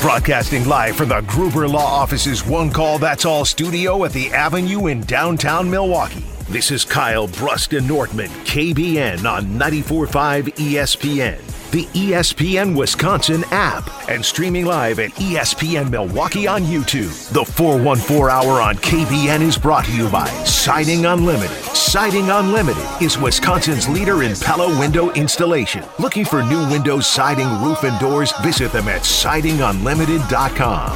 Broadcasting live from the Gruber Law Office's One Call That's All studio at the Avenue in downtown Milwaukee. This is Kyle Brust and Nortman, KBN on 94.5 ESPN, the ESPN Wisconsin app, and streaming live at ESPN Milwaukee on YouTube. The 414 Hour on KBN is brought to you by Siding Unlimited. Siding Unlimited is Wisconsin's leader in Pella window installation. Looking for new windows, siding, roof, and doors? Visit them at sidingunlimited.com.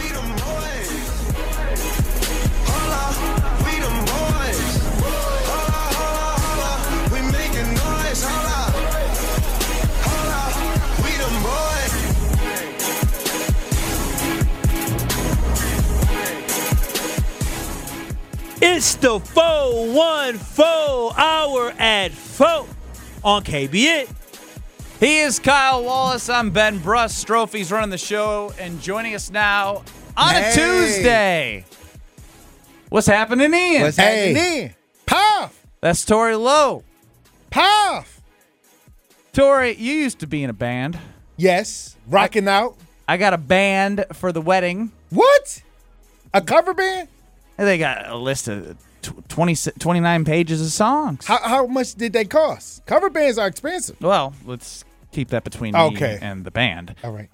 It's the 414 Hour at 4 on KBN. He is Kyle Wallace. I'm Ben Brust. Strophy's running the show and joining us now on a Tuesday. What's happening, Ian? What's happening? Puff! That's Tori Lowe. Puff! Tori, you used to be in a band. Yes, rocking out. I got a band for the wedding. What? A cover band? And they got a list of 29 pages of songs. How much did they cost? Cover bands are expensive. Well, let's keep that between me and the band. All right.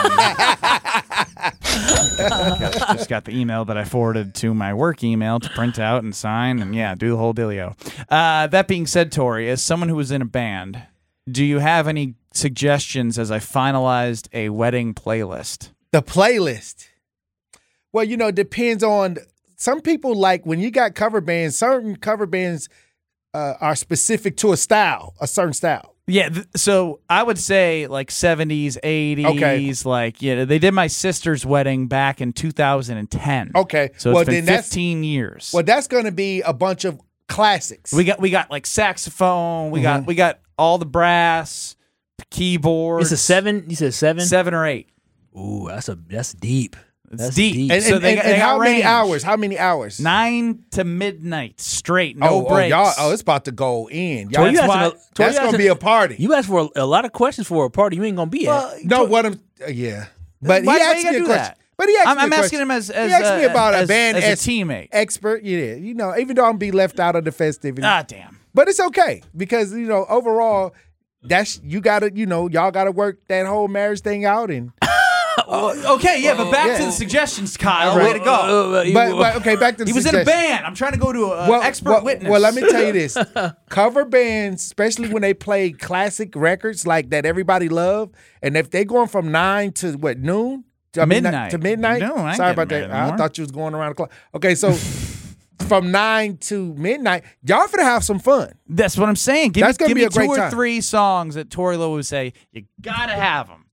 Just got the email that I forwarded to my work email to print out and sign and, do the whole dealio. That being said, Tori, as someone who was in a band, do you have any suggestions as I finalized a wedding playlist? The playlist. Well, it depends on... Some people like when you got cover bands, certain cover bands are specific to a certain style. Yeah, so I would say like 70s, 80s, they did my sister's wedding back in 2010. Okay. So it's been 15 years. Well, that's going to be a bunch of classics. We got like saxophone, we got all the brass, the keyboards. It's a 7, you said 7? 7 or 8. Ooh, that's deep. It's deep. And, so they got how many range. hours? How many hours? 9 to midnight straight, no breaks. It's about to go in. Tori, That's going to be a party. You asked for a lot of questions for a party you ain't going to be at. No, what I'm... yeah. But why, he asked me a question. But he asked me a question. I'm asking him as he asked me about a band as a teammate. Expert. Yeah, even though I'm going to be left out of the festivity. Ah, damn. But it's okay because, overall, you got to, y'all got to work that whole marriage thing out and... Okay, but back to the suggestions, Kyle. Way to go. But okay, back to the He was in a band. I'm trying to go to an expert witness. Well, let me tell you this. Cover bands, especially when they play classic records like that everybody love, and if they going from 9 to noon? Midnight. To midnight? No, Sorry about that. I thought you was going around the clock. Okay, so from 9 to midnight, y'all finna have some fun. That's what I'm saying. Give me 2 or 3 songs that Tori Lowe would say, you got to have them.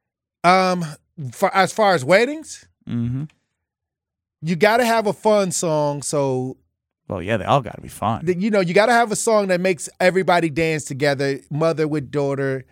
As far as weddings, you got to have a fun song. So, well, yeah, they all got to be fun. You got to have a song that makes everybody dance together. Mother with daughter,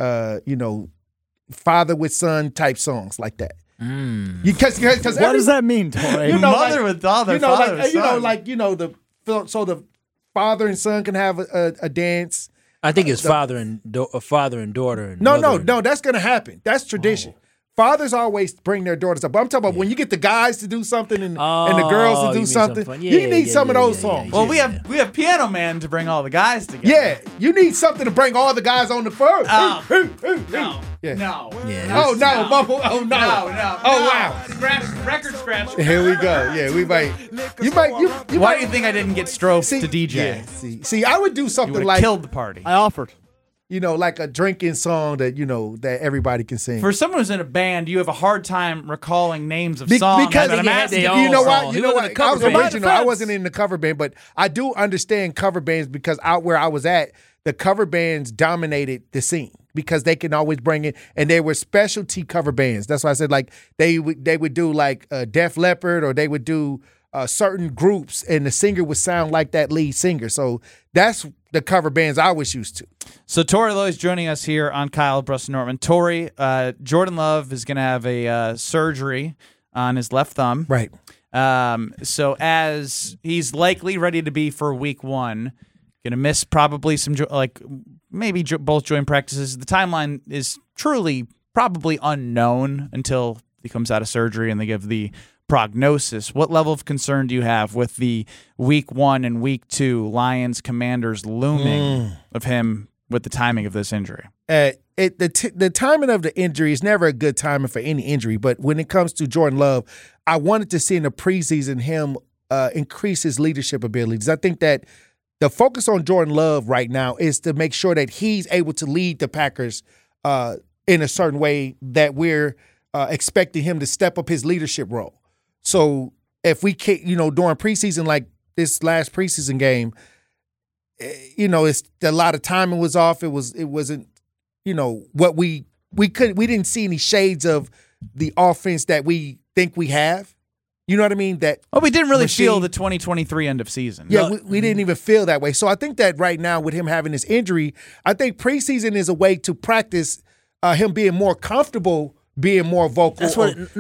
father with son type songs like that. Because what does that mean, Tori? Mother with daughter, father with son. The father and son can have a dance. I think it's father and daughter. And no, that's gonna happen. That's tradition. Fathers always bring their daughters up. But I'm talking about when you get the guys to do something and the girls to do something. You need some of those songs. Well, we have Piano Man to bring all the guys together. Yeah, you need something to bring all the guys on the first. No. Yeah. No. Yeah, Oh no, Bubble. Oh no. No. Oh wow. Record scratch. Here we go. Yeah, we might. You might. Why do you think I didn't get Strofe to DJ? Yeah, see, I would do something like killed the party. I offered. Like a drinking song that that everybody can sing. For someone who's in a band, you have a hard time recalling names of songs. Because I'm asking you know what? I was original. I wasn't in the cover band, but I do understand cover bands because out where I was at, the cover bands dominated the scene because they can always bring it, and they were specialty cover bands. That's why I said like they would do like Def Leppard, or they would do certain groups, and the singer would sound like that lead singer. So that's the cover bands I was used to. So Tori Lowe is joining us here on Kyle Brust and Nortman. Tori, Jordan Love is going to have a surgery on his left thumb. Right. So as he's likely ready to be for week 1, going to miss probably some, both joint practices. The timeline is truly probably unknown until he comes out of surgery and they give the prognosis. What level of concern do you have with the week 1 and week 2 Lions Commanders looming of him with the timing of this injury? The timing of the injury is never a good timing for any injury, but when it comes to Jordan Love, I wanted to see in the preseason him increase his leadership abilities. I think that the focus on Jordan Love right now is to make sure that he's able to lead the Packers in a certain way that we're expecting him to step up his leadership role. So if we can't, during preseason, like this last preseason game, it's a lot of timing was off. It wasn't, what we didn't see any shades of the offense that we think we have. You know what I mean? We didn't really feel the 2023 end of season. Yeah, we didn't even feel that way. So I think that right now with him having this injury, I think preseason is a way to practice him being more comfortable, being more vocal. That's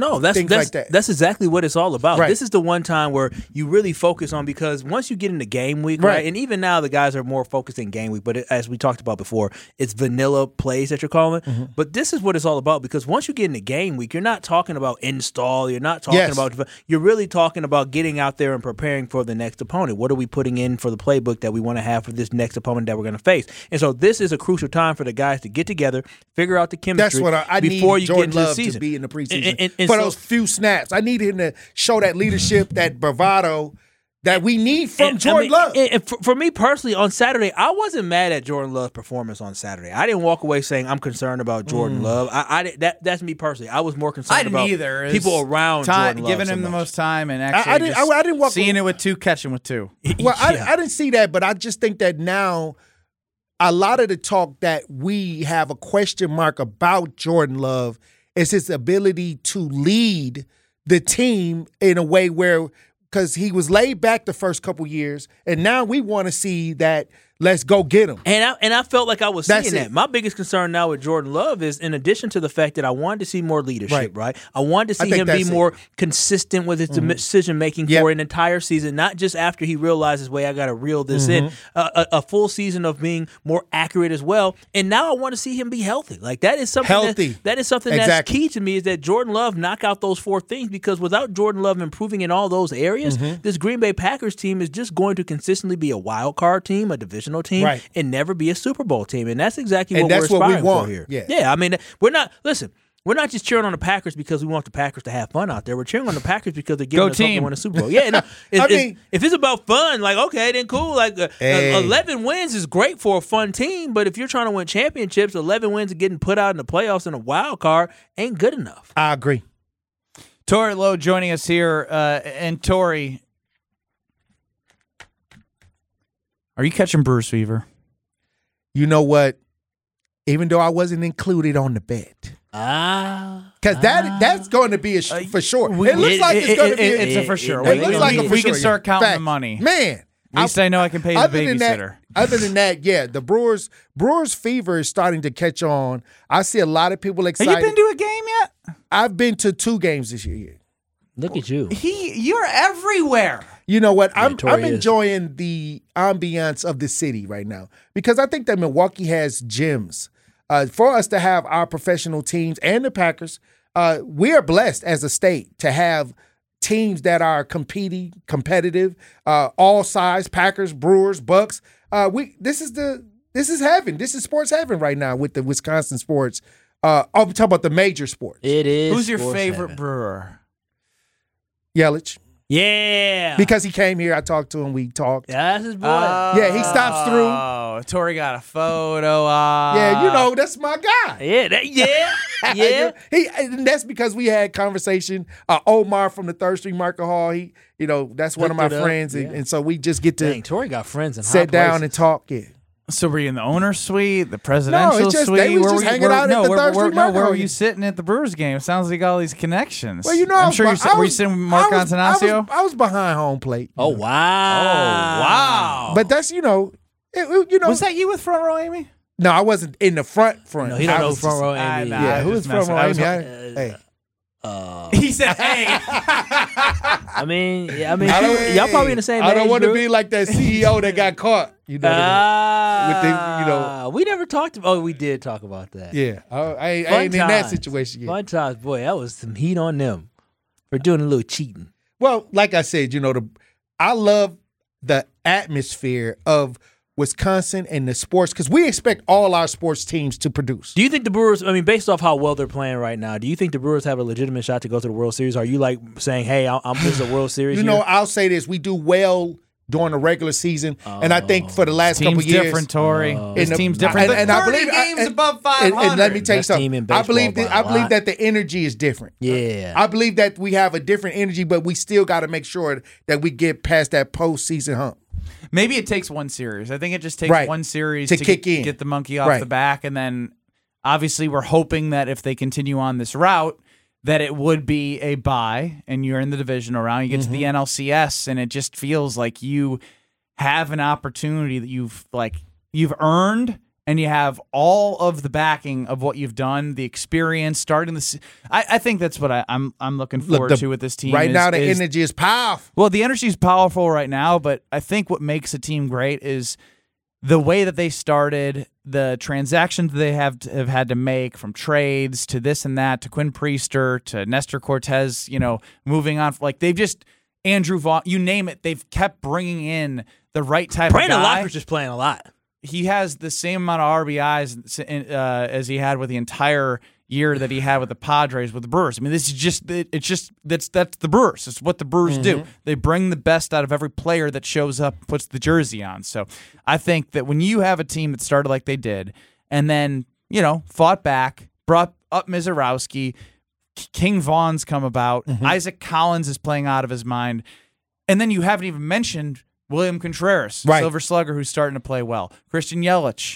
that's exactly what it's all about. Right. This is the one time where you really focus on, because once you get into game week, right? And even now the guys are more focused in game week, but as we talked about before, it's vanilla plays that you're calling. Mm-hmm. But this is what it's all about, because once you get into game week, you're not talking about install, you're not talking about, you're really talking about getting out there and preparing for the next opponent. What are we putting in for the playbook that we want to have for this next opponent that we're going to face? And so this is a crucial time for the guys to get together, figure out the chemistry. That's what I before need you Jordan get into Love the season to be in the preseason and for so, those few snaps. I need him to show that leadership, that bravado that we need from Jordan Love. For me personally, on Saturday, I wasn't mad at Jordan Love's performance on Saturday. I didn't walk away saying I'm concerned about Jordan Love. That's me personally. I was more concerned about people around Jordan Love. Giving him the most time and actually I didn't walk seeing it with 2, catching with 2. Well, I didn't see that, but I just think that now a lot of the talk that we have a question mark about Jordan Love is his ability to lead the team in a way where, because he was laid back the first couple years, and now we want to see that let's go get him. And I felt like I was seeing that. My biggest concern now with Jordan Love is, in addition to the fact that I wanted to see more leadership, right? I wanted to see him be more consistent with his decision-making for an entire season, not just after he realizes, wait, I got to reel this in, a full season of being more accurate as well. And now I want to see him be healthy. Like, that is something that's key to me, is that Jordan Love knock out those 4 things, because without Jordan Love improving in all those areas, this Green Bay Packers team is just going to consistently be a wild card team, a division team, and never be a Super Bowl team. And that's exactly what we're aspiring for here. Yeah, I mean, we're not just cheering on the Packers because we want the Packers to have fun out there. We're cheering on the Packers because they're giving us something to win a Super Bowl. Yeah, no, if it's about fun, like, okay, then cool. Like 11 wins is great for a fun team, but if you're trying to win championships, 11 wins and getting put out in the playoffs in a wild card ain't good enough. I agree. Torey Lowe joining us here, and Torey, are you catching Brewers fever? You know what? Even though I wasn't included on the bet. Because that's going to be for sure. It looks like it's going to be. It's a for sure. It looks like a for sure. We can start counting the money. Man. At least I know I can pay the babysitter. Other than that, yeah, the Brewers fever is starting to catch on. I see a lot of people excited. Have you been to a game yet? I've been to 2 games this year. Look at you. You're everywhere. You know what? I'm enjoying the ambiance of the city right now, because I think that Milwaukee has gems. For us to have our professional teams and the Packers, we are blessed as a state to have teams that are competitive, all size, Packers, Brewers, Bucks. This is heaven. This is sports heaven right now with the Wisconsin sports. I'm talking about the major sports. It is. Who's your favorite brewer? Yelich. Yeah. Because he came here, I talked to him, we talked. Yeah, that's his boy. Yeah, he stops through. Oh, Torey got a photo. Yeah, that's my guy. Yeah. And that's because we had conversation. Omar from the Third Street Market Hall, that's one of my friends, and so we just get to Torey got friends in sit down and talk. Yeah. So were you in the owner's suite, the presidential suite? They was just hanging out at the Third Street Market. Where were you sitting at the Brewers game? It sounds like you got all these connections. Well, I'm sure were you sitting with Mark Antanasio? I was behind home plate. Oh, wow. But that's, Was that you with Front Row Amy? No, I wasn't in the front. No, he don't know front row Amy. Who is front row Amy? He said, "Hey." I mean, y'all probably in the same. I don't want to be like that CEO that got caught. You know, with the, we never talked about. Oh, we did talk about that. Yeah, I ain't in that situation yet. Fun times, boy. That was some heat on them for doing a little cheating. Well, like I said, I love the atmosphere of Wisconsin and the sports, because we expect all our sports teams to produce. Do you think the Brewers, based off how well they're playing right now, do you think the Brewers have a legitimate shot to go to the World Series? Are you like saying, hey, this is a World Series year? I'll say this. We do well during the regular season, and I think for the last couple years, different, Tory. This team's different. And I believe games above 500. And let me tell you something. I believe that the energy is different. Yeah, I believe that we have a different energy, but we still got to make sure that we get past that postseason hump. Maybe it takes one series. I think it just takes one series to kick in, get the monkey off the back, and then obviously we're hoping that if they continue on this route, that it would be a bye, and you're in the divisional round. You get to the NLCS, and it just feels like you have an opportunity that you've earned, and you have all of the backing of what you've done, the experience, starting the. I think that's what I'm looking forward to with this team. Right now, the energy is powerful. Well, the energy is powerful right now, but I think what makes a team great is the way that they started, the transactions they have had to make, from trades to this and that, to Quinn Priester, to Nestor Cortez, moving on. Like, they've just, Andrew Vaughn, you name it, they've kept bringing in the right type of guy. Brandon Locker's just playing a lot. He has the same amount of RBIs as he had with the entire year that he had with the Padres, with the Brewers. This is that's the Brewers. It's what the Brewers do. They bring the best out of every player that shows up and puts the jersey on. So I think that when you have a team that started like they did, and then, fought back, brought up Mizorowski, King Vaughn's come about, Isaac Collins is playing out of his mind, and then you haven't even mentioned William Contreras, Silver Slugger, who's starting to play well. Christian Yelich.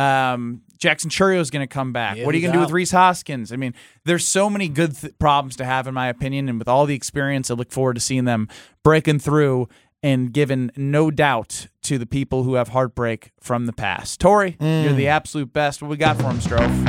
Jackson Chourio is going to come back. What are you going to do with Rhys Hoskins? There's so many good problems to have, in my opinion, and with all the experience, I look forward to seeing them breaking through and giving no doubt to the people who have heartbreak from the past. Tory, you're the absolute best. What we got for him, Strofe?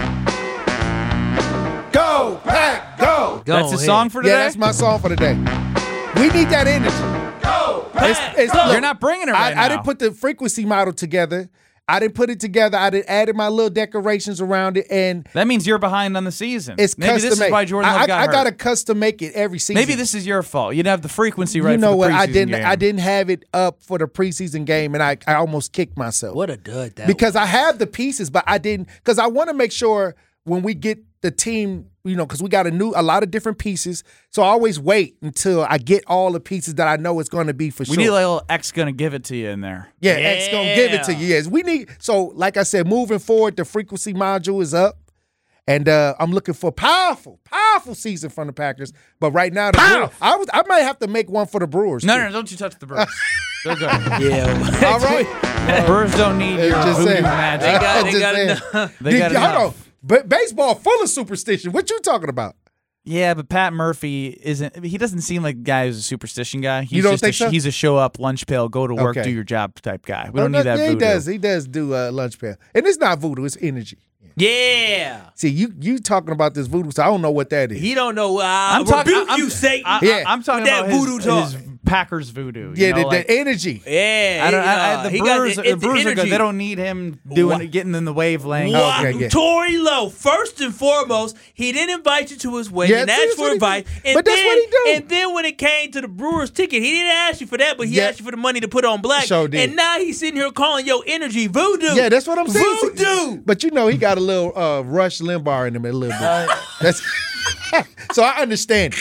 Go, Pack, go! That's the song for today? Yeah, that's my song for today. We need that energy. You're not bringing it right now. I didn't put the frequency model together. I didn't put it together. I added my little decorations around it, and that means you're behind on the season. It's maybe custom this is why Jordan Love got hurt. I gotta custom make it every season. Maybe this is your fault. You didn't have the frequency right. You know for the what? preseason game. I didn't have it up for the preseason game, and I almost kicked myself. What a dud that because was. I have the pieces, but I didn't, because I want to make sure when we get the team, because we got a lot of different pieces. So I always wait until I get all the pieces that I know it's going to be for sure. We need a little X going to give it to you in there. Yeah, X going to give it to you. Yes, we need. So like I said, moving forward, the frequency module is up. And I'm looking for powerful season from the Packers. But right now, the Brewers, I might have to make one for the Brewers. No, don't you touch the Brewers. They're good. Yeah. All right. Brewers don't need your voodoo magic. They got enough. Hold on. But baseball full of superstition. What you talking about? Yeah, but Pat Murphy isn't. He doesn't seem like a guy who's a superstition guy. You don't think so? He's a show up, lunch pail, go to work, do your job type guy. We don't need that voodoo. He does do lunch pail, and it's not voodoo. It's energy. Yeah. See, you talking about this voodoo, so I don't know what that is. He don't know. I'm talking. Satan. I'm talking about that voodoo talk. His Packers voodoo. Yeah, the energy. Yeah. The Brewers are good. They don't need him getting in the wavelength. Okay, Tory Lowe, first and foremost, he didn't invite you to his wedding and ask for advice. But that's what he do. And then when it came to the Brewers ticket, he didn't ask you for that, but he asked you for the money to put on black. Sure did. And now he's sitting here calling your energy voodoo. Yeah, that's what I'm saying. Voodoo. But he got a little Rush Limbaugh in him a little bit. That's so I understand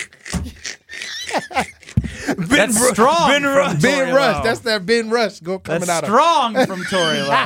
it. That's strong. Ben Rush. That's that Ben Rush coming out of. Strong from Tory Lowe.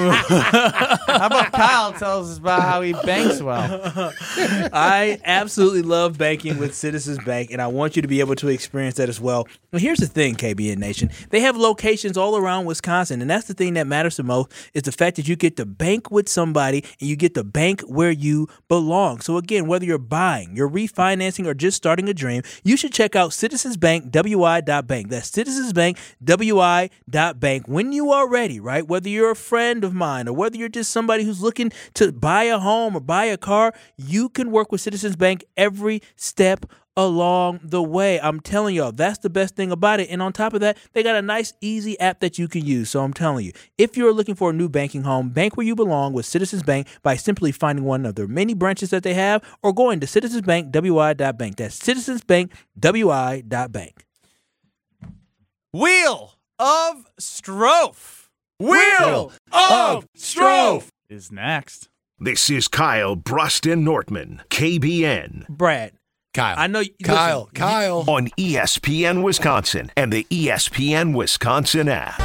How about Kyle tells us about how he banks well? I absolutely love banking with Citizens Bank, and I want you to be able to experience that as well. Well, here's the thing, KBN Nation. They have locations all around Wisconsin, and that's the thing that matters the most is the fact that you get to bank with somebody and you get to bank where you belong. So again, whether you're buying, you're refinancing, or just starting a dream, you should check out Citizens Bank, WI.bank. That's Citizens Bank, WI.bank. When you are ready, right? Whether you're a friend of mine or whether you're just somebody who's looking to buy a home or buy a car, you can work with Citizens Bank every step along the way. I'm telling y'all, that's the best thing about it. And on top of that, they got a nice, easy app that you can use. So I'm telling you, if you're looking for a new banking home, bank where you belong with Citizens Bank by simply finding one of their many branches that they have or going to citizensbankwi.bank. That's citizensbankwi.bank. Wheel of Strophe. Wheel of Strophe is next. This is Kyle Bruston Nortman, KBN. Brad. Kyle. I know. Kyle. Listen, Kyle. On ESPN Wisconsin and the ESPN Wisconsin app.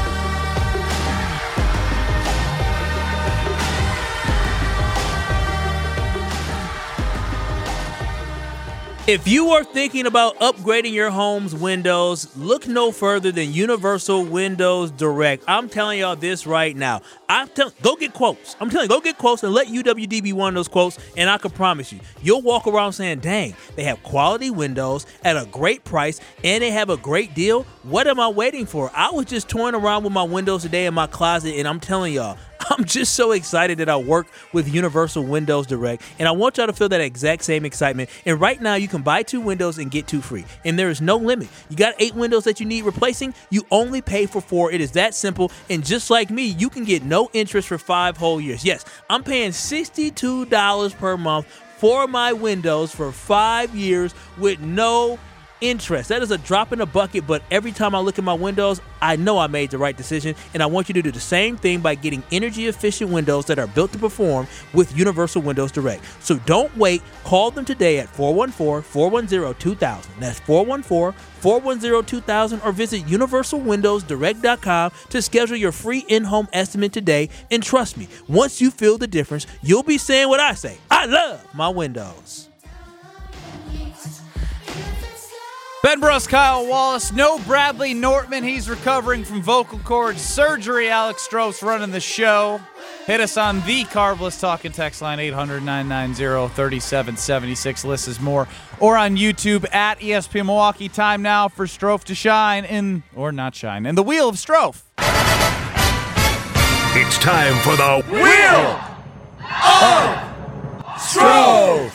If you are thinking about upgrading your home's windows, look no further than Universal Windows Direct. I'm telling y'all this right now. Go get quotes. I'm telling you, go get quotes and let UWD be one of those quotes, and I can promise you, you'll walk around saying, dang, they have quality windows at a great price, and they have a great deal. What am I waiting for? I was just toying around with my windows today in my closet, and I'm telling y'all, I'm just so excited that I work with Universal Windows Direct, and I want y'all to feel that exact same excitement. And right now, you can buy 2 windows and get 2 free, and there is no limit. You got 8 windows that you need replacing, you only pay for 4. It is that simple, and just like me, you can get no interest for 5 whole years. Yes, I'm paying $62 per month for my windows for 5 years with no interest. That is a drop in the bucket, but every time I look at my windows, I know I made the right decision, and I want you to do the same thing by getting energy-efficient windows that are built to perform with Universal Windows Direct. So don't wait. Call them today at 414-410-2000. That's 414-410-2000, or visit universalwindowsdirect.com to schedule your free in-home estimate today. And trust me, once you feel the difference, you'll be saying what I say. I love my windows. Ben Bruss, Kyle Wallace, no Bradley Nortman. He's recovering from vocal cord surgery. Alex Stroh's running the show. Hit us on the Carbless Talking text line, 800-990-3776. List is more. Or on YouTube at ESPN Milwaukee. Time now for Strofe to shine in the Wheel of Strofe. It's time for the Wheel of Strofe.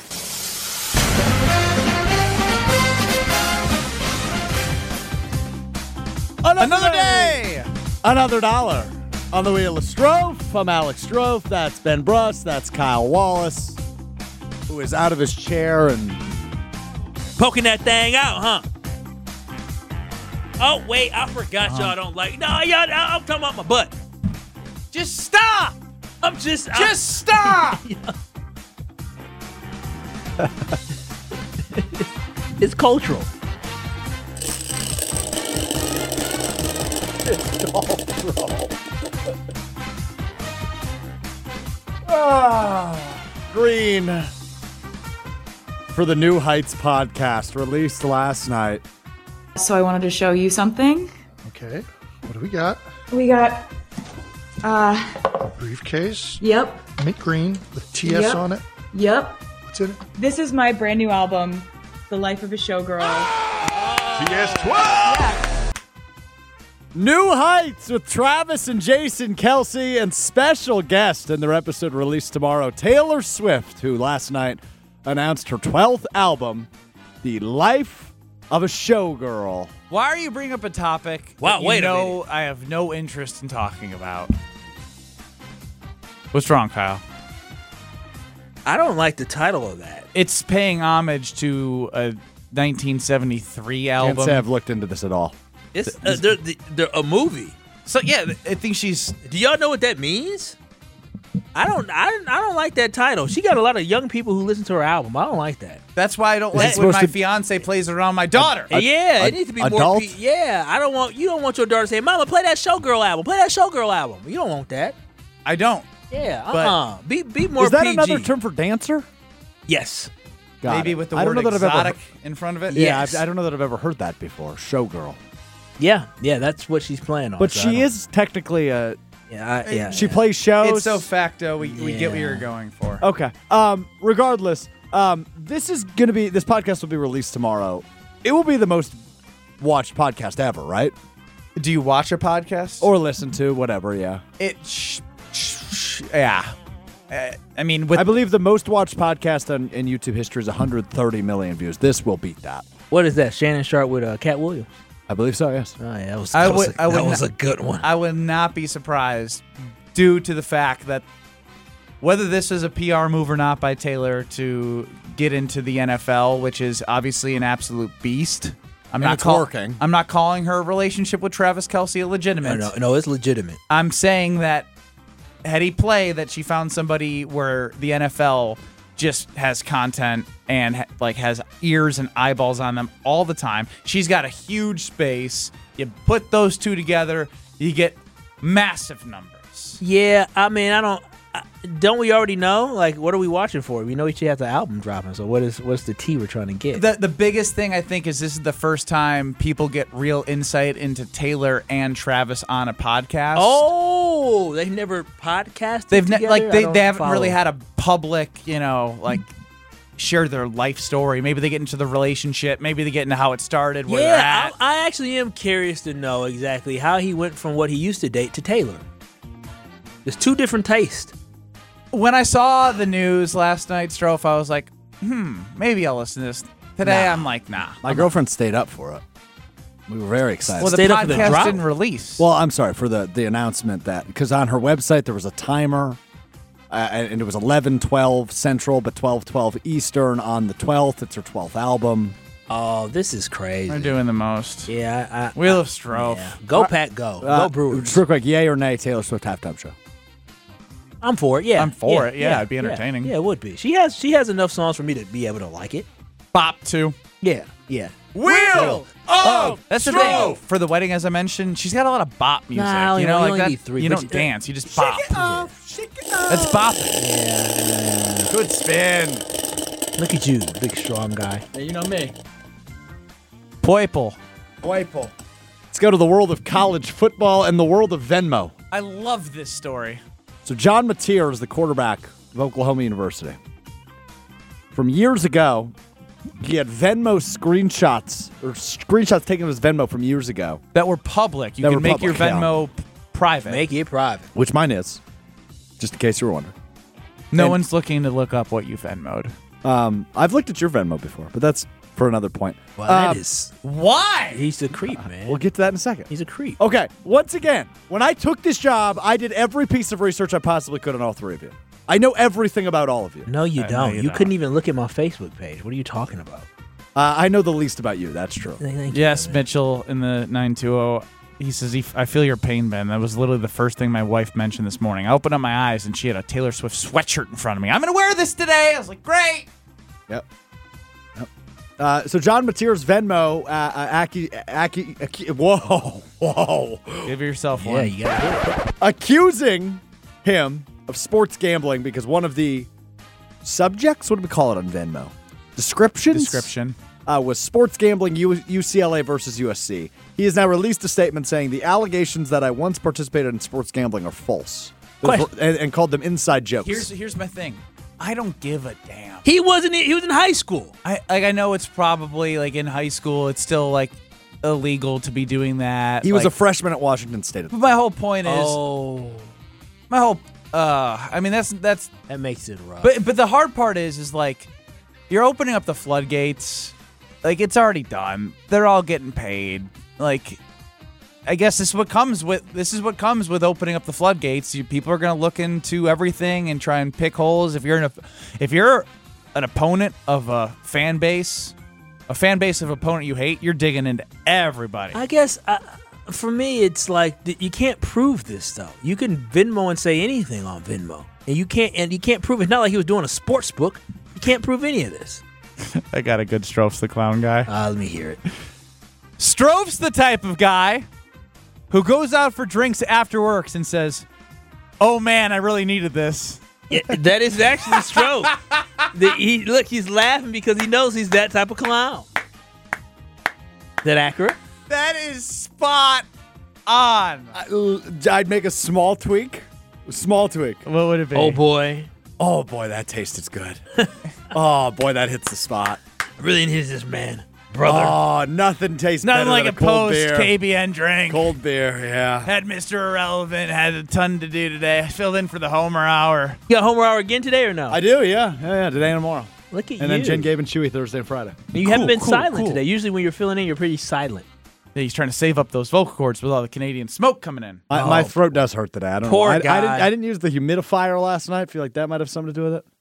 Another day. Another dollar on the Wheel of Strofe. I'm Alex Strofe. That's Ben Bruss. That's Kyle Wallace, who is out of his chair and poking that thing out, huh? Oh, wait, I forgot y'all don't like... No, y'all, I'm talking about my butt. Just stop! Just stop! It's cultural. Green for the New Heights podcast released last night. So I wanted to show you something. Okay, what do we got? We got Briefcase. Yep. Mint green with TS on it. Yep. What's in it? This is my brand new album, The Life of a Showgirl. TS12! Yeah. New Heights with Travis and Jason Kelsey, and special guest in their episode released tomorrow, Taylor Swift, who last night announced her 12th album, The Life of a Showgirl. Why are you bringing up a topic wow, that wait a minute. I have no interest in talking about? What's wrong, Kyle? I don't like the title of that. It's paying homage to a 1973 album. Can't say I've looked into this at all. It's they're a movie. So yeah, I think she's. Do y'all know what that means? I don't like that title. She got a lot of young people who listen to her album. I don't like that. That's why I don't like when my fiance plays around my daughter. It needs to be adult? more. You don't want your daughter saying, "Mama, play that Showgirl album. Play that Showgirl album." You don't want that. I don't. Yeah. Be more. Is that PG. another term for dancer? Yes. Maybe with the word exotic in front of it. Yeah, Yes. I don't know that I've ever heard that before. Showgirl. Yeah. That's what she's playing on. But so she is technically a. She plays shows. It's so facto. We get what you're going for. Okay. Regardless, this podcast will be released tomorrow. It will be the most watched podcast ever, right? Do you watch a podcast Or listen to, whatever, yeah. Yeah. I mean, I believe the most watched podcast in YouTube history is 130 million views. This will beat that. What is that? Shannon Sharp with Cat Williams? I believe so, yes. Oh, yeah, that was a good one. I would not be surprised due to the fact that whether this is a PR move or not by Taylor to get into the NFL, which is obviously an absolute beast. I'm not calling her relationship with Travis Kelce illegitimate. No, it's legitimate. I'm saying that had he play that she found somebody where the NFL just has content and has ears and eyeballs on them all the time. She's got a huge space. You put those two together, you get massive numbers. Yeah, I mean, don't we already know? Like, what are we watching for? We know she has the album dropping, so what's the tea we're trying to get? The biggest thing, I think, is this is the first time people get real insight into Taylor and Travis on a podcast. Oh, they've never podcasted together? They haven't really had a public, share their life story. Maybe they get into the relationship. Maybe they get into how it started, where they're at. I actually am curious to know exactly how he went from what he used to date to Taylor. There's two different tastes. When I saw the news last night, Strofe, I was like, maybe I'll listen to this. Today, I'm like, nah. My girlfriend stayed up for it. We were very excited. Well, the podcast didn't release. Well, I'm sorry for the announcement because on her website there was a timer, and it was 11:12 Central, but 12:12 Eastern on the 12th. It's her 12th album. Oh, this is crazy. We're doing the most. Yeah. Wheel of Strofe. Yeah. Go, Pat, go. Go Brewers. Real quick, yay or nay, Taylor Swift halftime show? I'm for it, yeah. I'm for it, yeah. It'd be entertaining. Yeah, it would be. She has enough songs for me to be able to like it. Bop, too. Yeah. Wheel of That's the thing. For the wedding, as I mentioned, she's got a lot of bop music. Nah, you only need three. You don't dance. You just bop. Shake it off. That's bopping. Yeah. Good spin. Look at you, big strong guy. Hey, you know me. Poiple. Let's go to the world of college football and the world of Venmo. I love this story. So John Mateer is the quarterback of Oklahoma University. From years ago, he had Venmo screenshots taken of his Venmo from years ago. That were public. You can make your Venmo private. Make it private. Which mine is, just in case you were wondering. No one's looking to look up what you Venmo'd. I've looked at your Venmo before, but that's for another point. Well, that is... Why? He's a creep, man. We'll get to that in a second. He's a creep. Okay, once again, when I took this job, I did every piece of research I possibly could on all three of you. I know everything about all of you. No, you don't. You couldn't even look at my Facebook page. What are you talking about? I know the least about you. That's true. Yes, Mitchell in the 920. He says, I feel your pain, Ben. That was literally the first thing my wife mentioned this morning. I opened up my eyes, and she had a Taylor Swift sweatshirt in front of me. I'm going to wear this today. I was like, great. Yep. So John Mateer's Venmo, whoa. Give yourself one. Yeah, you got it. Accusing him of sports gambling because one of the subjects, what do we call it on Venmo? Description. Was sports gambling UCLA versus USC. He has now released a statement saying the allegations that I once participated in sports gambling are false. And called them inside jokes. Here's my thing. I don't give a damn. He was in high school. I know it's probably like in high school it's still like illegal to be doing that. He was a freshman at Washington State. But my whole point is I mean that makes it rough. But the hard part is like you're opening up the floodgates. Like it's already done. They're all getting paid. Like I guess this is what comes with opening up the floodgates. People are going to look into everything and try and pick holes. If you're an opponent of a fan base of opponent you hate, you're digging into everybody. I guess for me, it's like you can't prove this stuff. You can Venmo and say anything on Venmo, and you can't prove it. It's not like he was doing a sports book. You can't prove any of this. I got a good Stroph's the clown guy. Let me hear it. Stroph's the type of guy who goes out for drinks after work and says, "Oh man, I really needed this." Yeah, that is actually Strove. He's laughing because he knows he's that type of clown. Is that accurate? That is spot on. I'd make a small tweak. What would it be? Oh boy, that tasted good. Oh boy, that hits the spot. I really needed this, man. brother. Oh, nothing tastes Nothing better like than a cold post beer. KBN drink. Cold beer, yeah. Had Mr. Irrelevant, had a ton to do today. I filled in for the Homer Hour. You got Homer Hour again today or no? I do, yeah. Yeah, today and tomorrow. Look at you. And then Jen, Gabe, and Chewy Thursday and Friday. You haven't been silent today. Usually when you're filling in, you're pretty silent. Yeah, he's trying to save up those vocal cords with all the Canadian smoke coming in. My throat does hurt today. I don't Poor know. guy. I didn't use the humidifier last night. Feel like that might have something to do with it.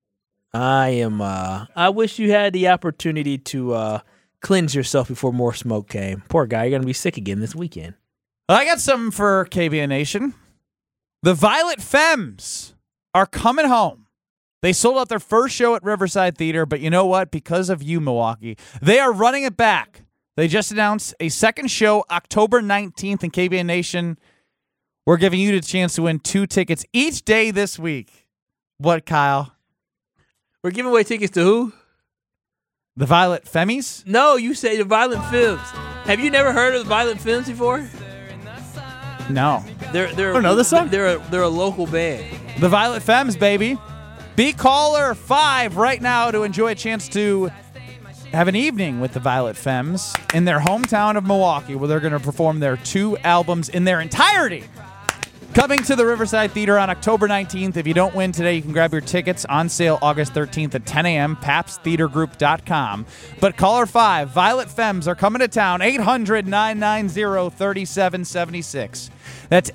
I wish you had the opportunity to cleanse yourself before more smoke came. Poor guy, you're going to be sick again this weekend. I got something for KBN Nation. The Violet Femmes are coming home. They sold out their first show at Riverside Theater, but you know what? Because of you, Milwaukee, they are running it back. They just announced a second show, October 19th in KBN Nation. We're giving you the chance to win 2 tickets each day this week. What, Kyle? We're giving away tickets to who? The Violet Femmes? No, you say the Violent Femmes. Have you never heard of the Violent Femmes before? No. They're I don't know this song. They're a local band. The Violet Femmes, baby. Be caller 5 right now to enjoy a chance to have an evening with the Violet Femmes in their hometown of Milwaukee, where they're going to perform their 2 albums in their entirety. Coming to the Riverside Theater on October 19th. If you don't win today, you can grab your tickets on sale August 13th at 10 a.m., papstheatergroup.com. But caller 5, Violet Femmes are coming to town, 800-990-3776. That's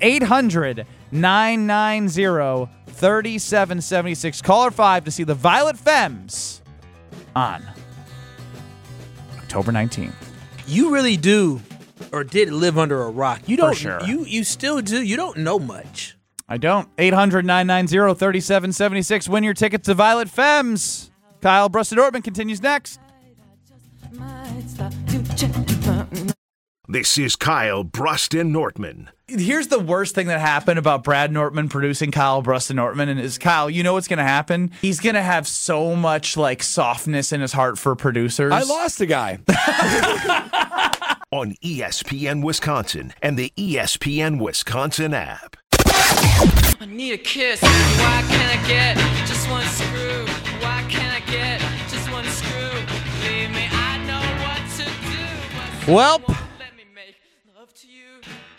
800-990-3776. Caller 5 to see the Violet Femmes on October 19th. You really do or did live under a rock. You don't. For sure. You still do. You don't know much. I don't. 800-990-3776. Win your tickets to Violet Femmes. Kyle Brust-Nortman continues next. This is Kyle Brust-Nortman. Here's the worst thing that happened about Brad Nortman producing Kyle Brust-Nortman, and is Kyle, you know what's going to happen? He's going to have so much like softness in his heart for producers. I lost a guy. On ESPN Wisconsin and the ESPN Wisconsin app. I need a kiss. Why can't I get just one screw? Why can't I get just one screw? Believe me, I know what to do. Welp. Let me make love to you.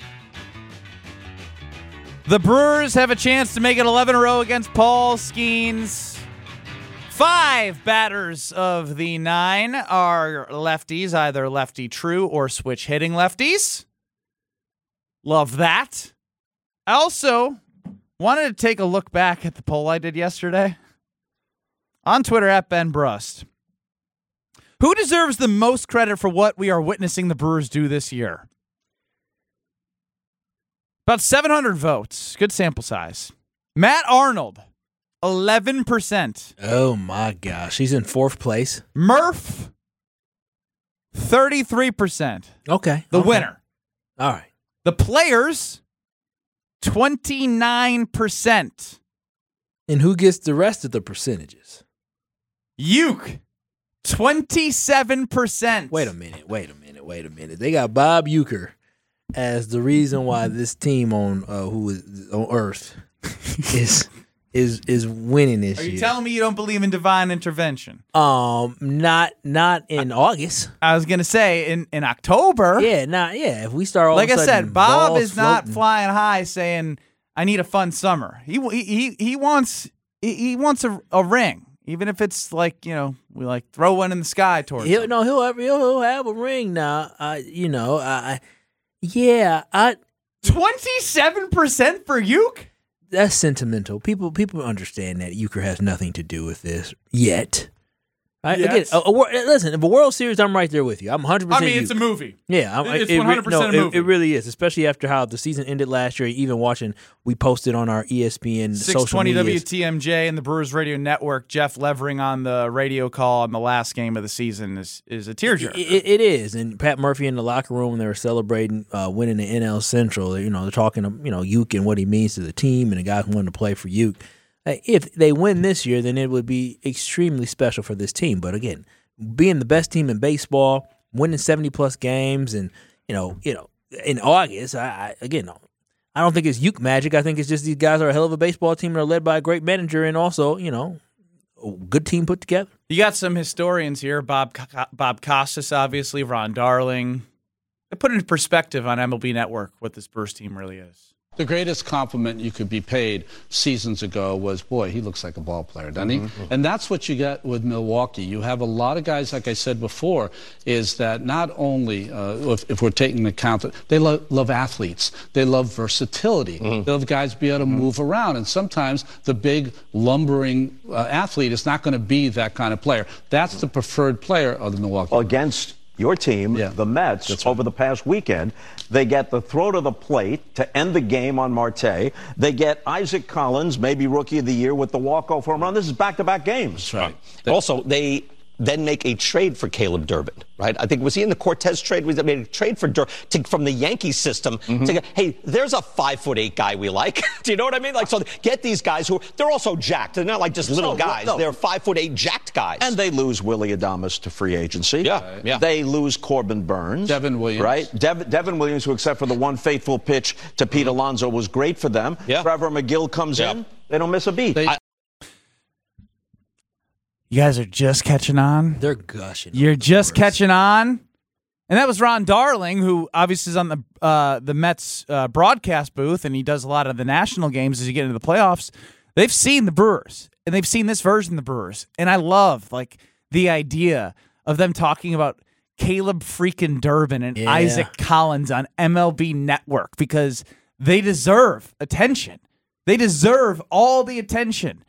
The Brewers have a chance to make it 11 in a row against Paul Skeens. 5 batters of the 9 are lefties, either lefty true or switch hitting lefties. Love that. I also wanted to take a look back at the poll I did yesterday on Twitter at Ben Brust. Who deserves the most credit for what we are witnessing the Brewers do this year? About 700 votes. Good sample size. Matt Arnold, 11%. Oh my gosh, he's in 4th place. Murph, 33%. Okay, The winner. All right. The players, 29%. And who gets the rest of the percentages? Uke, 27%. Wait a minute. They got Bob Uecker as the reason why this team on Earth is winning this year. Are you telling me you don't believe in divine intervention? Not in August. I was gonna say in October. Yeah. If we start all like of a I sudden, said, Bob balls is not floating. flying high saying I need a fun summer. He wants a ring, even if it's like, you know, we like throw one in the sky towards him. He'll have a ring now. 27% for Uke. That's sentimental. People understand that Uecker has nothing to do with this yet. Right? Yes. Again, listen, if a World Series, I'm right there with you. I'm 100%. I mean, it's a movie. Yeah, it's 100% a movie. It really is, especially after how the season ended last year. Even watching, we posted on our ESPN social 620 media. WTMJ and the Brewers Radio Network. Jeff Levering on the radio call on the last game of the season is a tearjerker. It is, and Pat Murphy in the locker room when they were celebrating winning the NL Central. They're talking Uke and what he means to the team and the guy who wanted to play for Uke. If they win this year, then it would be extremely special for this team. But again, being the best team in baseball, winning 70+ games, and in August, I don't think it's Uke magic. I think it's just these guys are a hell of a baseball team and are led by a great manager, and also a good team put together. You got some historians here, Bob Costas, obviously, Ron Darling. They put into perspective on MLB Network what this Brewers team really is. The greatest compliment you could be paid seasons ago was, boy, he looks like a ball player, doesn't he? And that's what you get with Milwaukee. You have a lot of guys, like I said before, is that not only, if we're taking into account, they love athletes. They love versatility. They love guys be able to move around. And sometimes the big, lumbering athlete is not going to be that kind of player. That's the preferred player of the Milwaukee. Well, against your team, the Mets, over the past weekend, they get the throw to the plate to end the game on Marte. They get Isaac Collins, maybe Rookie of the Year, with the walk-off home run. This is back-to-back games. That's right. Also, they then make a trade for Caleb Durbin, right? I think, was he in the Cortez trade? Was they made a trade for from the Yankees system to hey, there's a 5'8" guy we like. Do you know what I mean? Like, so get these guys who they're also jacked. They're not like just little guys. No. They're 5'8" jacked guys. And they lose Willie Adames to free agency. Yeah. They lose Corbin Burns. Devin Williams. Right? Devin Williams, who except for the one fateful pitch to Pete Alonso was great for them. Trevor McGill comes in. They don't miss a beat. You guys are just catching on? They're gushing. You're just catching on? And that was Ron Darling, who obviously is on the Mets broadcast booth, and he does a lot of the national games as you get into the playoffs. They've seen the Brewers, and they've seen this version of the Brewers. And I love the idea of them talking about Caleb freaking Durbin and Isaac Collins on MLB Network because they deserve attention. They deserve all the attention.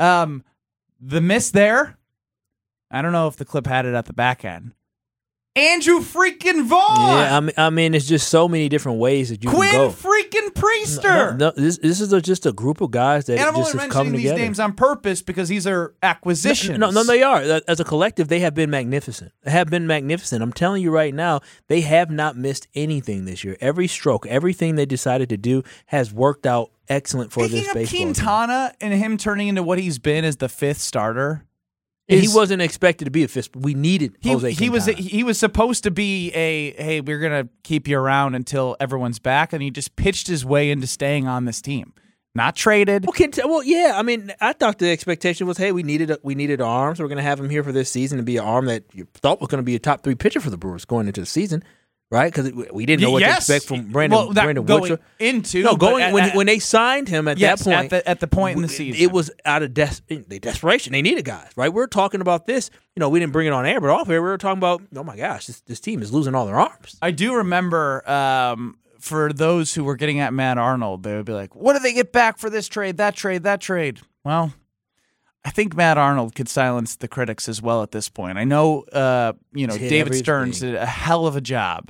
The miss there, I don't know if the clip had it at the back end. Andrew freaking Vaughn! Yeah, I mean, it's just so many different ways that you Quinn can go. Freaking Priester! No, this is just a group of guys that and I'm just only have come mentioning together. these names on purpose because these are acquisitions. No, they are. As a collective, they have been magnificent. I'm telling you right now, they have not missed anything this year. Every stroke, everything they decided to do has worked out excellent for this baseball team. Quintana and him turning into what he's been as the fifth starter. He wasn't expected to be a fifth. We needed Jose Quintana. He was supposed to be hey, we're going to keep you around until everyone's back, and he just pitched his way into staying on this team. Not traded. Well, yeah. I mean, I thought the expectation was, hey, we needed arms. We're going to have him here for this season to be an arm that you thought was going to be a top 3 pitcher for the Brewers going into the season. Right, because we didn't know what to expect from Brandon Woodruff. When they signed him at that point, at the point in the season, it was out of desperation. They needed guys, right? We were talking about this. We didn't bring it on air, but off air, we were talking about, oh my gosh, this team is losing all their arms. I do remember for those who were getting at Matt Arnold, they would be like, "What do they get back for this trade? That trade?" Well, I think Matt Arnold could silence the critics as well at this point. I know, David Stearns did a hell of a job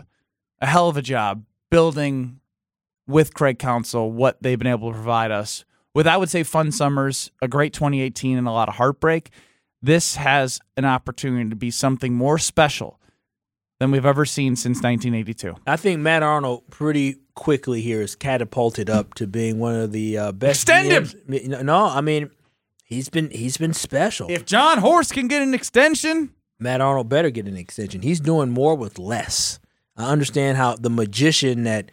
building with Craig Counsell what they've been able to provide us with, I would say, fun summers, a great 2018, and a lot of heartbreak. This has an opportunity to be something more special than we've ever seen since 1982. I think Matt Arnold pretty quickly here is catapulted up to being one of the best. Extend him! No, I mean, he's been special. If John Horst can get an extension, Matt Arnold better get an extension. He's doing more with less. I understand how the magician that,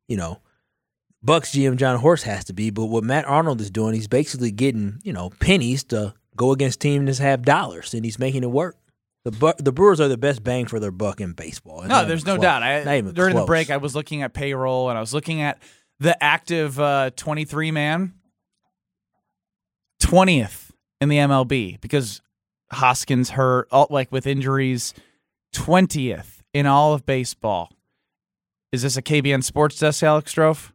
Bucks GM John Horst has to be, but what Matt Arnold is doing, he's basically getting, pennies to go against teams that have dollars, and he's making it work. The Brewers are the best bang for their buck in baseball. No, there's no doubt. During the break, I was looking at payroll, and I was looking at the active 23-man, 20th in the MLB, because Hoskins hurt, with injuries, 20th. In all of baseball. Is this a KBN Sports Desk, Alex Strofe?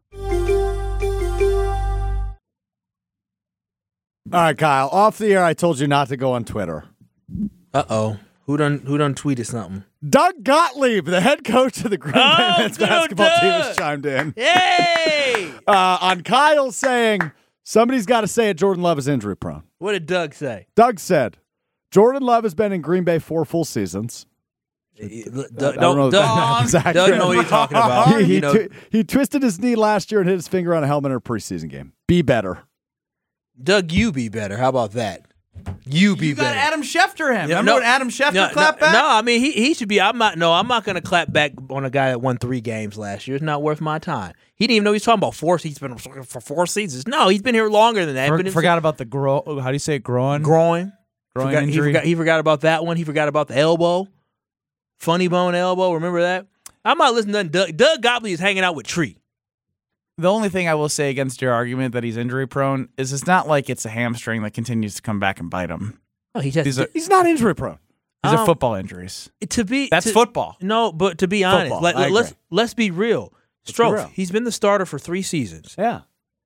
All right, Kyle. Off the air, I told you not to go on Twitter. Uh-oh. Who done tweeted something? Doug Gottlieb, the head coach of the Green Bay men's basketball team, has chimed in. Yay! On Kyle saying, somebody's got to say it, Jordan Love is injury prone. What did Doug say? Doug said, Jordan Love has been in Green Bay 4 full seasons. Doug know what you're talking about. He twisted his knee last year and hit his finger on a helmet in a preseason game. Be better. Doug, you be better. How about that? You be better. You got Adam Schefter him. Remember when Adam Schefter clapped back? No, I mean, he should be. I'm not going to clap back on a guy that won 3 games last year. It's not worth my time. He didn't even know he's talking about 4. He's been for 4 seasons. No, he's been here longer than that. Forgot about the how do you say it? Growing? Growing. He forgot about that one. He forgot about the elbow. Funny bone elbow. Remember that? I'm not listening to Doug Gottlieb is hanging out with Tree. The only thing I will say against your argument that he's injury prone is it's not like it's a hamstring that continues to come back and bite him. Oh, he's not injury prone. These are football injuries. That's football. No, but to be honest, let's be real. Strofe, he's been the starter for 3 seasons. Yeah.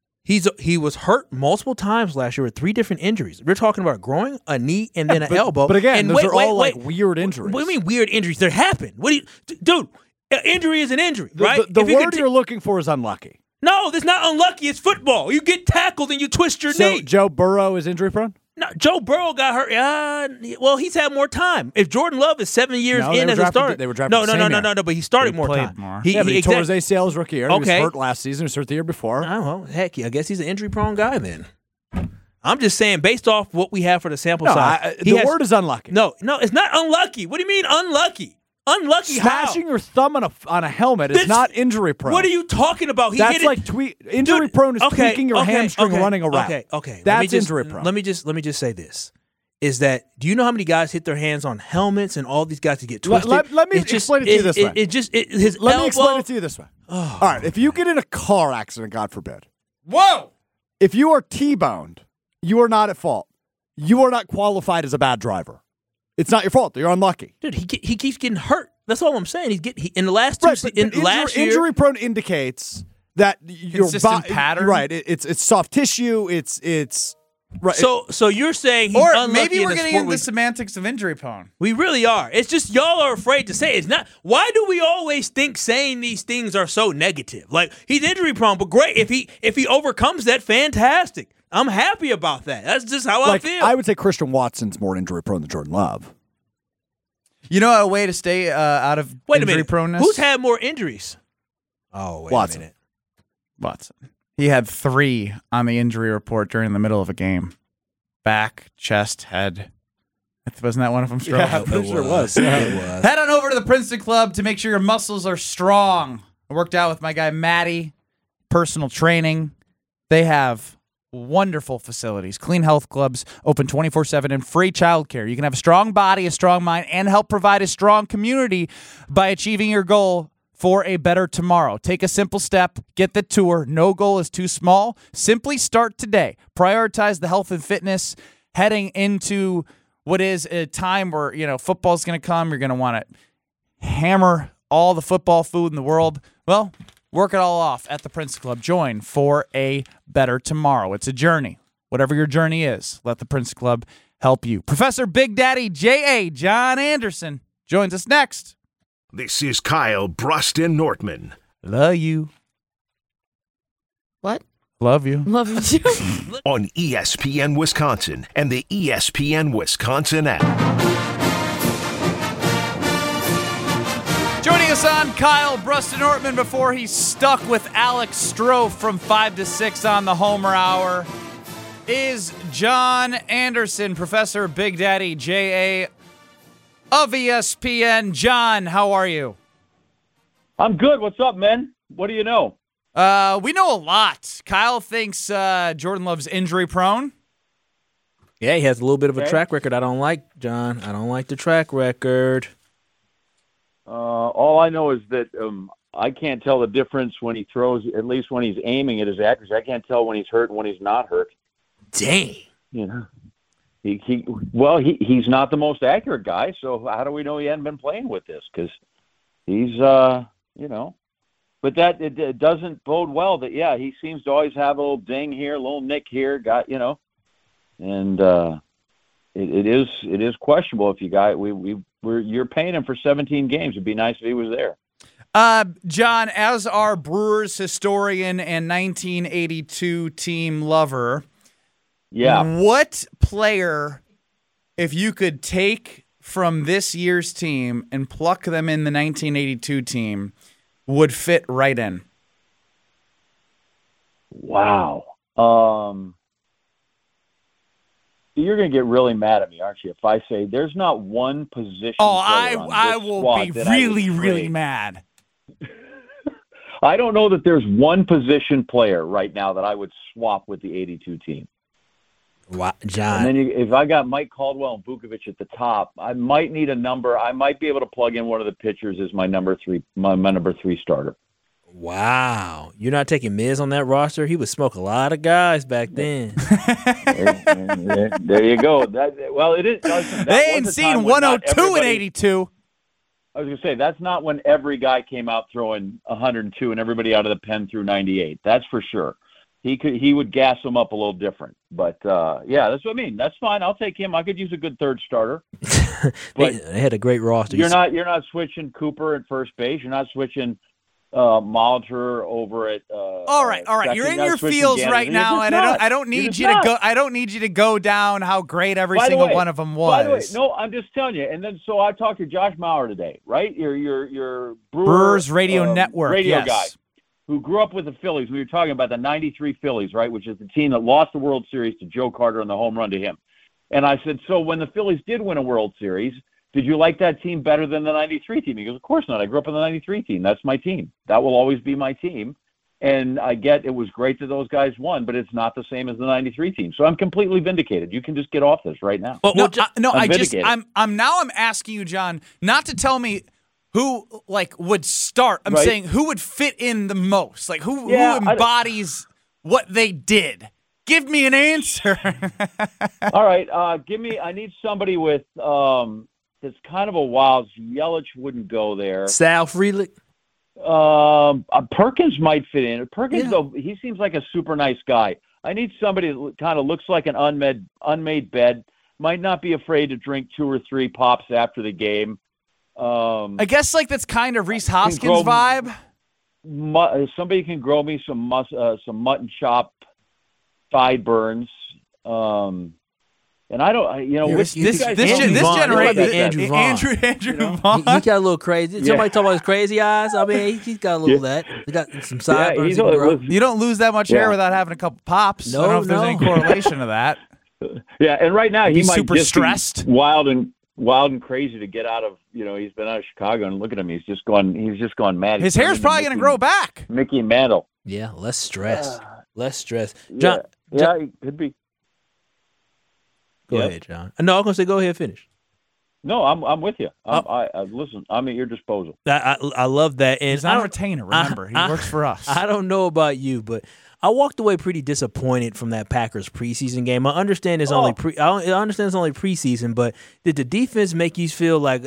He was hurt multiple times last year with 3 different injuries. We're talking about growing, a knee, and then an elbow. But again, those are all weird injuries. What do you mean weird injuries? They happen. Dude, injury is an injury, right? The word you're looking for is unlucky. No, that's not unlucky. It's football. You get tackled and you twist your knee. So Joe Burrow is injury prone? No, Joe Burrow got hurt. Well, he's had more time. If Jordan Love is 7 years in as a starter, they were drafted no. But he started more time. He tore his ACL his rookie year. He was hurt last season. He was hurt the year before. Oh, well, heck, I guess he's an injury-prone guy then. I'm just saying, based off what we have for the sample size, the word is unlucky. No, it's not unlucky. What do you mean unlucky? Unlucky Smashing your thumb on a helmet is not injury prone. What are you talking about? That's like injury prone is tweaking your hamstring running around. Okay. That's injury prone. Let me just say this. Is that, do you know how many guys hit their hands on helmets and all these guys to get twisted? Let me explain it to you this way. Let me explain it to you this way. All right, if you get in a car accident, God forbid. Whoa! If you are T-boned, you are not at fault. You are not qualified as a bad driver. It's not your fault. You're unlucky. Dude, he keeps getting hurt. That's all I'm saying. In the last 2 last year, injury prone indicates that your consistent pattern. Right. It's soft tissue. It's right. So you're saying he's unlucky maybe we're in getting into the semantics of injury prone. We really are. It's just y'all are afraid to say it. It's not. Why do we always think saying these things are so negative? Like, he's injury prone, but great if he overcomes that, fantastic. I'm happy about that. That's just how I feel. I would say Christian Watson's more injury prone than Jordan Love. You know a way to stay out of injury proneness? Who's had more injuries? Oh, wait Watson. a minute. Watson. He had 3 on the injury report during the middle of a game. Back, chest, head. Wasn't that one of them? Yeah, I'm pretty sure it was. Yeah. It was. Head on over to the Princeton Club to make sure your muscles are strong. I worked out with my guy Matty, personal training. They have wonderful facilities, clean health clubs, open 24/7, and free childcare. You can have a strong body, a strong mind, and help provide a strong community by achieving your goal for a better tomorrow. Take a simple step. Get the tour. No goal is too small. Simply start today. Prioritize the health and fitness heading into what is a time where, football's going to come. You're going to want to hammer all the football food in the world. Well, work it all off at the Princeton Club. Join for a better tomorrow. It's a journey. Whatever your journey is, let the Princeton Club help you. Professor Big Daddy J.A. John Anderson joins us next. This is Kyle Bruston Nortman. Love you. What? Love you. Love you too. On ESPN Wisconsin and the ESPN Wisconsin app. Joining us on Kyle Bruston Nortman before he's stuck with Alex Strofe from 5 to 6 on the Homer Hour is John Anderson, Professor Big Daddy J.A. of ESPN. John, how are you? I'm good. What's up, man? What do you know? We know a lot. Kyle thinks Jordan Love's injury prone. Yeah, he has a little bit of a track record I don't like, John. I don't like the track record. All I know is that I can't tell the difference when he throws, at least when he's aiming at his accuracy. I can't tell when he's hurt and when he's not hurt. Dang. He's not the most accurate guy, so how do we know he hadn't been playing with this? Because he's, but that it doesn't bode well that, he seems to always have a little ding here, a little nick here, and it is questionable if you got, you're paying him for 17 games. It'd be nice if he was there. John, as our Brewers historian and 1982 team lover, what player, if you could take from this year's team and pluck them in the 1982 team, would fit right in? Wow. You're going to get really mad at me, aren't you, if I say there's not one position player on I this will squad be that really mad. I don't know that there's one position player right now that I would swap with the 82 team. Wow, John. And then if I got Mike Caldwell and Vukovic at the top, I might need a number. I might be able to plug in one of the pitchers as my number 3 starter. Wow. You're not taking Miz on that roster? He would smoke a lot of guys back then. There you go. It is. They ain't seen 102 and 82. I was going to say, that's not when every guy came out throwing 102 and everybody out of the pen threw 98. That's for sure. He would gas them up a little different. But, yeah, that's what I mean. That's fine. I'll take him. I could use a good third starter. But they had a great roster. You're not switching Cooper at first base. You're not switching Molitor over at all right. You're in your feels right now, and I don't need you to go. I don't need you to go down how great every single one of them was. By the way, no, I'm just telling you. And then so I talked to Josh Mauer today, right? Your Brewers Radio Network guy who grew up with the Phillies. We were talking about the '93 Phillies, right? Which is the team that lost the World Series to Joe Carter and the home run to him. And I said, so when the Phillies did win a World Series, did you like that team better than the 93 team? He goes, of course not. I grew up in the 93 team. That's my team. That will always be my team. And I get it was great that those guys won, but it's not the same as the 93 team. So I'm completely vindicated. You can just get off this right now. I'm asking you, John, not to tell me who would start. I'm saying who would fit in the most, who embodies what they did. Give me an answer. All right, I need somebody with it's kind of a wild. Yelich wouldn't go there. Sal Frelick. Perkins might fit in. Perkins, though, he seems like a super nice guy. I need somebody that kind of looks like an unmade bed. Might not be afraid to drink 2 or 3 pops after the game. I guess that's kind of Reese Hoskins vibe. Somebody can grow me some mutton chop sideburns. And I don't, this generation, Andrew Vaughn. He got a little crazy. Somebody talk about his crazy eyes. I mean, he's got a little of that. He got some sideburns. You don't lose that much hair without having a couple pops. I don't know if there's any correlation to that. Yeah, and right now he might super just stressed, be wild and crazy to get out of. He's been out of Chicago, and look at him. He's just gone mad. His hair's probably going to grow back. Mickey Mantle. Yeah, less stress. Less stress. John, it could be. Go ahead, John. No, I was going to say, go ahead, finish. No, I'm with you. Listen, I'm at your disposal. I love that. And he's not a retainer, remember. He works for us. I don't know about you, but I walked away pretty disappointed from that Packers preseason game. I understand it's only preseason, but did the defense make you feel like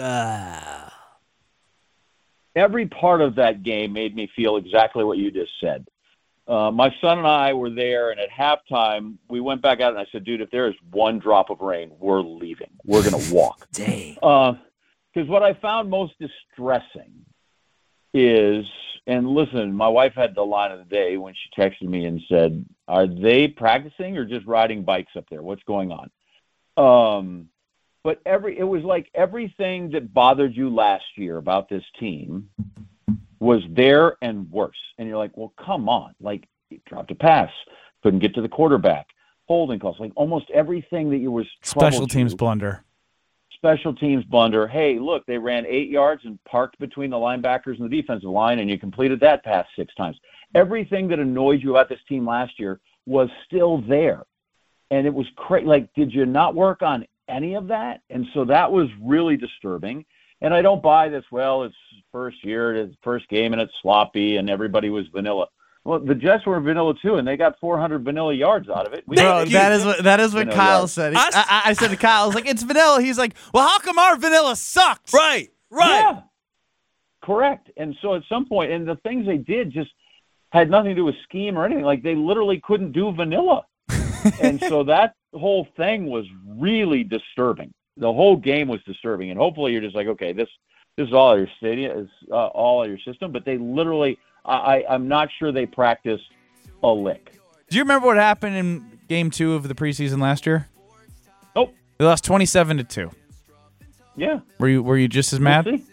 Every part of that game made me feel exactly what you just said. My son and I were there, and at halftime, we went back out, and I said, dude, if there is one drop of rain, we're leaving. We're going to walk. Dang. Because what I found most distressing is, and listen, my wife had the line of the day when she texted me and said, are they practicing or just riding bikes up there? What's going on? But it was like everything that bothered you last year about this team was there and worse. And you're like, well, come on. Like, you dropped a pass, couldn't get to the quarterback, holding calls, like almost everything that you was special teams blunder. Special teams blunder. Hey, look, they ran 8 yards and parked between the linebackers and the defensive line, and you completed that pass 6 times. Everything that annoyed you about this team last year was still there. And it was crazy. Like, did you not work on any of that? And so that was really disturbing. And I don't buy this, well, it's first year, it's first game, and it's sloppy, and everybody was vanilla. Well, the Jets were vanilla too, and they got 400 vanilla yards out of it. That is what Kyle said. I said to Kyle, I was like, it's vanilla. He's like, well, how come our vanilla sucked? Right. Yeah, correct. And so at some point, and the things they did just had nothing to do with scheme or anything. Like, they literally couldn't do vanilla. And so that whole thing was really disturbing. The whole game was disturbing, and hopefully you're just like, okay, this is all your stadium, is all your system. But they literally, I'm not sure they practiced a lick. Do you remember what happened in Game 2 of the preseason last year? Nope. They lost 27-2. Yeah. Were you just as mad? We'll see.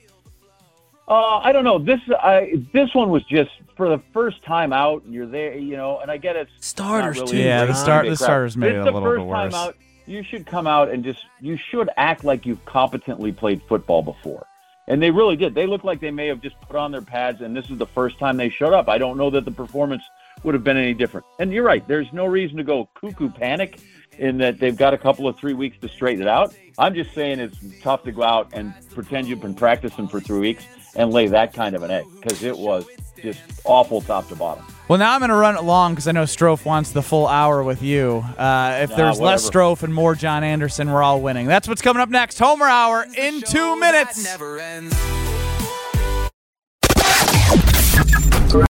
I don't know. This one was just for the first time out, and you're there, and I get it. Starters really too. Yeah, the starters made it a little bit worse. Time out, you should come out and you should act like you've competently played football before. And they really did. They looked like they may have just put on their pads, and this is the first time they showed up. I don't know that the performance would have been any different. And you're right. There's no reason to go cuckoo panic in that they've got a couple of 3 weeks to straighten it out. I'm just saying it's tough to go out and pretend you've been practicing for 3 weeks and lay that kind of an egg, because it was just awful top to bottom. Well, now I'm going to run it long because I know Strofe wants the full hour with you. If there's less Strofe and more John Anderson, we're all winning. That's what's coming up next. Homer Hour in 2 minutes.